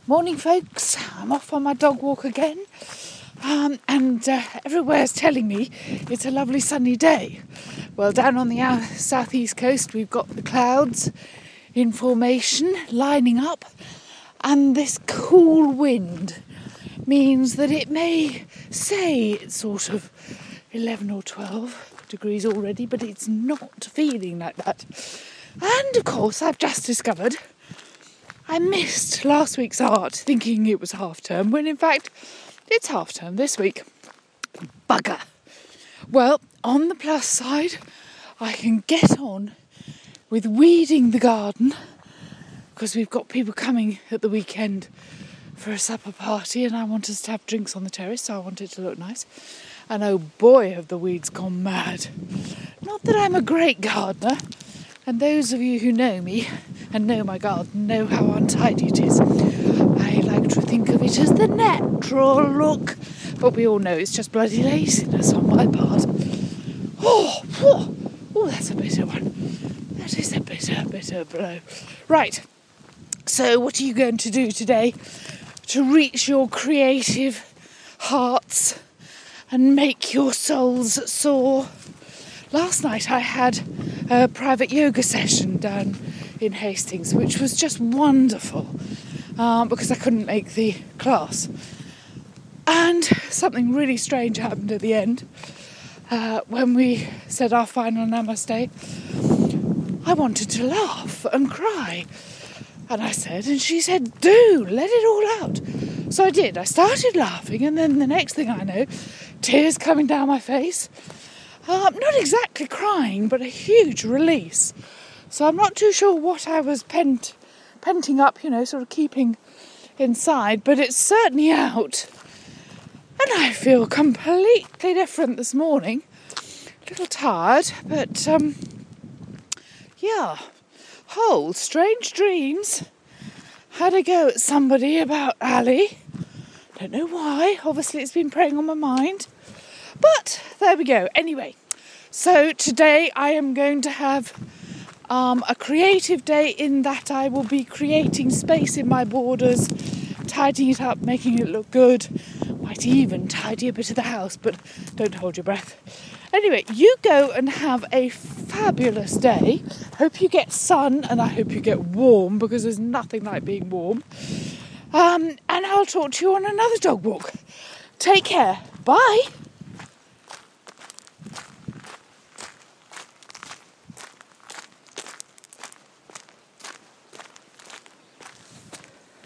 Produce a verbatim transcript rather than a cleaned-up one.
Morning, folks. I'm off on my dog walk again, um, and uh, everywhere's telling me it's a lovely sunny day. Well, down on the uh, southeast coast, we've got the clouds in formation, lining up, and this cool wind means that it may say it's sort of eleven or twelve degrees already, but it's not feeling like that. And of course, I've just discovered I missed last week's art thinking it was half term, when in fact it's half term this week. Bugger. Well, on the plus side, I can get on with weeding the garden because we've got people coming at the weekend for a supper party and I want us to have drinks on the terrace, so I want it to look nice. And oh boy, have the weeds gone mad. Not that I'm a great gardener, and those of you who know me and know my garden know how untidy it is. I like to think of it as the natural look, but we all know it's just bloody laziness on my part. Oh, oh, oh, that's a bitter one. That is a bitter, bitter blow. Right, so what are you going to do today to reach your creative hearts and make your souls soar? Last night I had a private yoga session down in Hastings, which was just wonderful um, because I couldn't make the class. And something really strange happened at the end. Uh, when we said our final namaste, I wanted to laugh and cry. And I said, and she said, do, let it all out. So I did. I started laughing, and then the next thing I know, tears coming down my face. Um, not exactly crying, but a huge release. So I'm not too sure what I was pent, penting up, you know, sort of keeping inside, but it's certainly out. And I feel completely different this morning. A little tired, but, um, yeah. Whole strange dreams. Had a go at somebody about Ali. Don't know why. Obviously it's been preying on my mind. But there we go. Anyway, so today I am going to have um, a creative day in that I will be creating space in my borders, tidying it up, making it look good. Might even tidy a bit of the house, but don't hold your breath. Anyway, you go and have a fabulous day. Hope you get sun and I hope you get warm, because there's nothing like being warm. Um, and I'll talk to you on another dog walk. Take care. Bye.